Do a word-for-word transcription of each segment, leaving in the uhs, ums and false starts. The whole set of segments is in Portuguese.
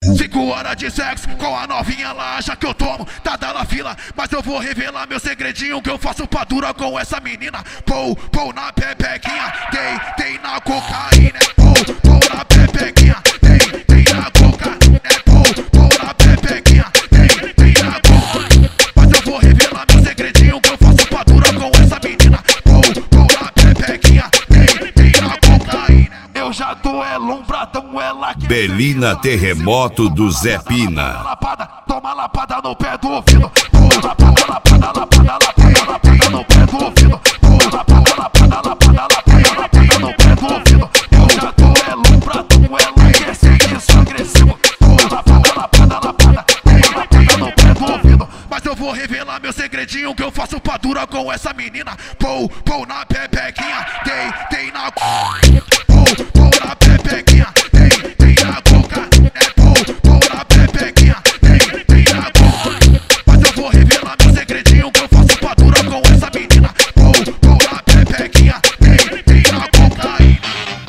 Cinco horas de sexo com a novinha, ela acha que eu tomo, tá dando a fila. Mas eu vou revelar meu segredinho que eu faço pra dura com essa menina. Pou, pou na pepequinha, tem, tem na cocaína. Pou, pou na pepequinha, tem, tem na cocaína. Pou, pou na pepequinha, tem, tem na cocaína. Mas eu vou revelar meu segredinho que eu faço pra dura com essa menina. Pou, pou na pepequinha, tem, tem na cocaína. Eu já tô é lombradão, ela quer Belina Terremoto do Zé Pina. Lapada, toma lapada no pé do ouvido. Pô, lapada, lapada, lapada, lapada, lapada no pé do ouvido. Pô, lapada, lapada, lapada, lapada, lapada no pé do ouvido. Eu já tô é lombradão, ela quer ser isso agressivo. Pô, lapada, lapada, lapada, toma lapada no pé do ouvido. Mas eu vou revelar meu segredinho que eu faço pra dura com essa menina. Pô, pô na pepequinha, tem, tem na Pô, pô na pepequinha, tem, tem na coca. É pô, pô na pepequinha, tem, tem na coca. Mas eu vou revelar meu segredinho que eu faço pra dura com essa menina. Pô, pô na pepequinha, tem, tem na cocaína.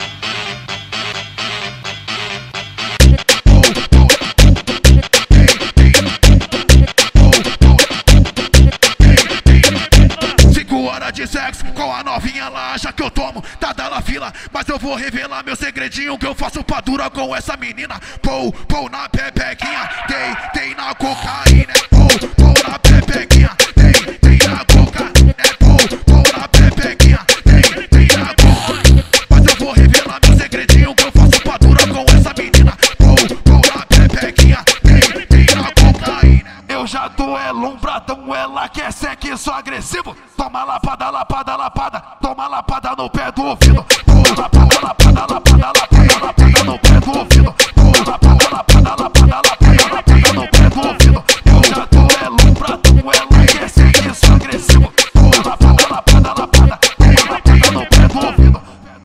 Pô, pô, tem, tem. Pô, pô, tem, tem. Cinco horas de sexo com a novinha, ela acha que eu tomo, tá dando a fila. Mas eu vou revelar meu segredinho que eu faço pra dura com essa menina. Pou, pou na pepequinha, tem, tem na cocaína. Pou, pou na pepequinha, tem, tem na cocaína. Pou, pou na pepequinha, tem, tem na cocaína. Mas eu vou revelar meu segredinho que eu faço pra dura com essa menina. Pou, pou na pepequinha, tem, tem na cocaína. Eu já tô é lombradão, ela quer sexo agressivo. Toma lapada, lapada, lapada, toma lapada no pé do ouvido. Pô, lapada, lapada.